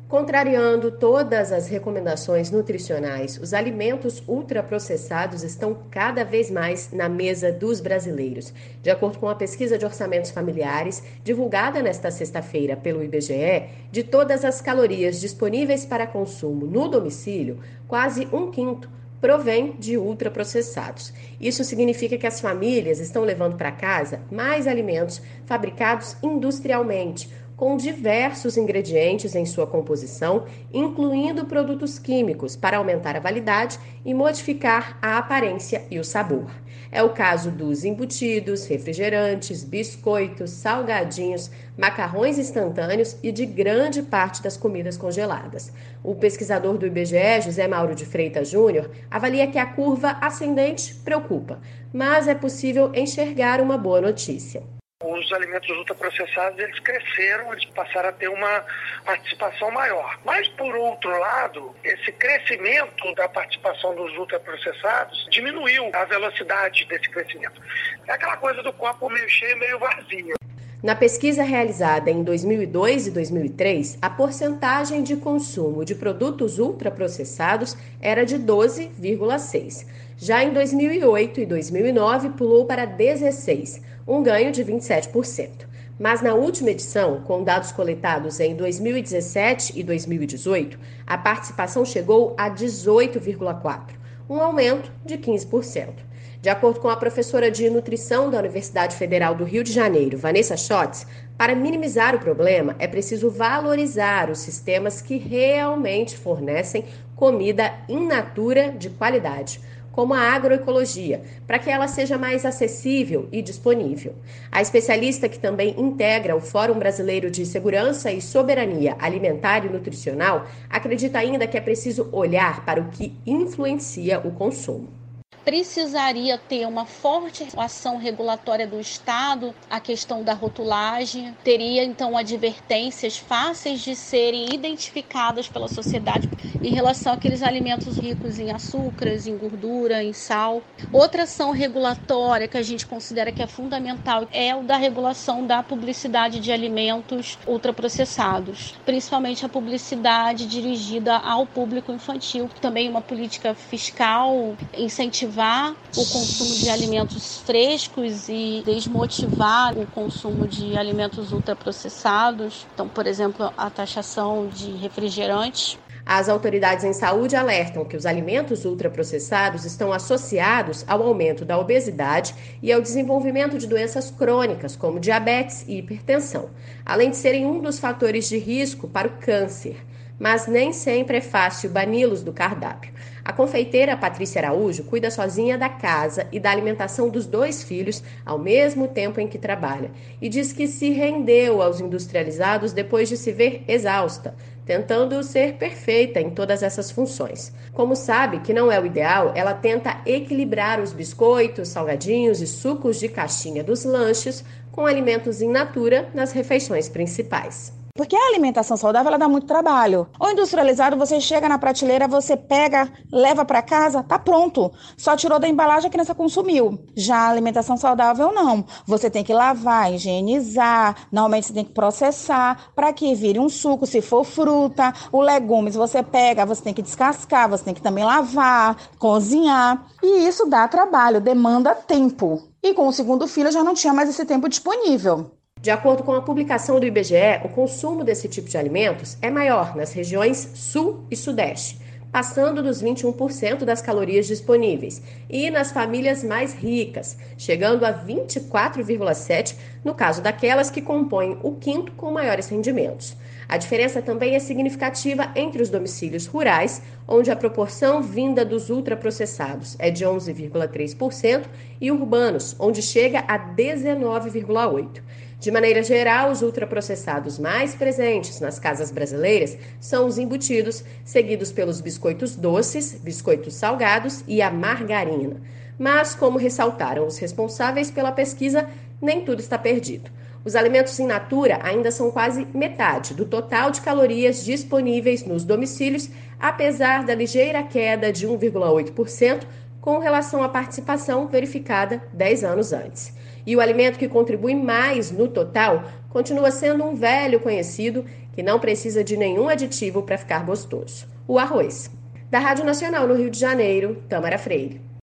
Contrariando todas as recomendações nutricionais, os alimentos ultraprocessados estão cada vez mais na mesa dos brasileiros. De acordo com a pesquisa de orçamentos familiares, divulgada nesta sexta-feira pelo IBGE, de todas as calorias disponíveis para consumo no domicílio, quase um quinto provém de ultraprocessados. Isso significa que as famílias estão levando para casa mais alimentos fabricados industrialmente, com diversos ingredientes em sua composição, incluindo produtos químicos para aumentar a validade e modificar a aparência e o sabor. É o caso dos embutidos, refrigerantes, biscoitos, salgadinhos, macarrões instantâneos e de grande parte das comidas congeladas. O pesquisador do IBGE, José Mauro de Freitas Júnior, avalia que a curva ascendente preocupa, mas é possível enxergar uma boa notícia. Os alimentos ultraprocessados, eles cresceram, eles passaram a ter uma participação maior. Mas, por outro lado, esse crescimento da participação dos ultraprocessados diminuiu a velocidade desse crescimento. É aquela coisa do copo meio cheio, meio vazio. Na pesquisa realizada em 2002 e 2003, a porcentagem de consumo de produtos ultraprocessados era de 12,6%. Já em 2008 e 2009, pulou para 16%, um ganho de 27%. Mas na última edição, com dados coletados em 2017 e 2018, a participação chegou a 18,4%, um aumento de 15%. De acordo com a professora de nutrição da Universidade Federal do Rio de Janeiro, Vanessa Schotz, para minimizar o problema, é preciso valorizar os sistemas que realmente fornecem comida in natura de qualidade, como a agroecologia, para que ela seja mais acessível e disponível. A especialista, que também integra o Fórum Brasileiro de Segurança e Soberania Alimentar e Nutricional, acredita ainda que é preciso olhar para o que influencia o consumo. Precisaria ter uma forte ação regulatória do Estado, a questão da rotulagem, teria então advertências fáceis de serem identificadas pela sociedade em relação àqueles alimentos ricos em açúcares, em gordura, em sal. Outra ação regulatória que a gente considera que é fundamental é o da regulação da publicidade de alimentos ultraprocessados, principalmente a publicidade dirigida ao público infantil. Também uma política fiscal, incentivar o consumo de alimentos frescos e desmotivar o consumo de alimentos ultraprocessados. Então, por exemplo, a taxação de refrigerantes. As autoridades em saúde alertam que os alimentos ultraprocessados estão associados ao aumento da obesidade e ao desenvolvimento de doenças crônicas, como diabetes e hipertensão, além de serem um dos fatores de risco para o câncer. Mas nem sempre é fácil bani-los do cardápio. A confeiteira Patrícia Araújo cuida sozinha da casa e da alimentação dos 2 filhos ao mesmo tempo em que trabalha e diz que se rendeu aos industrializados depois de se ver exausta, tentando ser perfeita em todas essas funções. Como sabe que não é o ideal, ela tenta equilibrar os biscoitos, salgadinhos e sucos de caixinha dos lanches com alimentos in natura nas refeições principais. Porque a alimentação saudável, ela dá muito trabalho. O industrializado, você chega na prateleira, você pega, leva para casa, tá pronto. Só tirou da embalagem, a criança consumiu. Já a alimentação saudável, não. Você tem que lavar, higienizar, normalmente você tem que processar, para que vire um suco, se for fruta. O legumes, você pega, você tem que descascar, você tem que também lavar, cozinhar. E isso dá trabalho, demanda tempo. E com o segundo filho, já não tinha mais esse tempo disponível. De acordo com a publicação do IBGE, o consumo desse tipo de alimentos é maior nas regiões Sul e Sudeste, passando dos 21% das calorias disponíveis, e nas famílias mais ricas, chegando a 24,7% no caso daquelas que compõem o quinto com maiores rendimentos. A diferença também é significativa entre os domicílios rurais, onde a proporção vinda dos ultraprocessados é de 11,3%, e urbanos, onde chega a 19,8%. De maneira geral, os ultraprocessados mais presentes nas casas brasileiras são os embutidos, seguidos pelos biscoitos doces, biscoitos salgados e a margarina. Mas, como ressaltaram os responsáveis pela pesquisa, nem tudo está perdido. Os alimentos in natura ainda são quase metade do total de calorias disponíveis nos domicílios, apesar da ligeira queda de 1,8% com relação à participação verificada 10 anos antes. E o alimento que contribui mais no total continua sendo um velho conhecido que não precisa de nenhum aditivo para ficar gostoso: o arroz. Da Rádio Nacional no Rio de Janeiro, Tâmara Freire.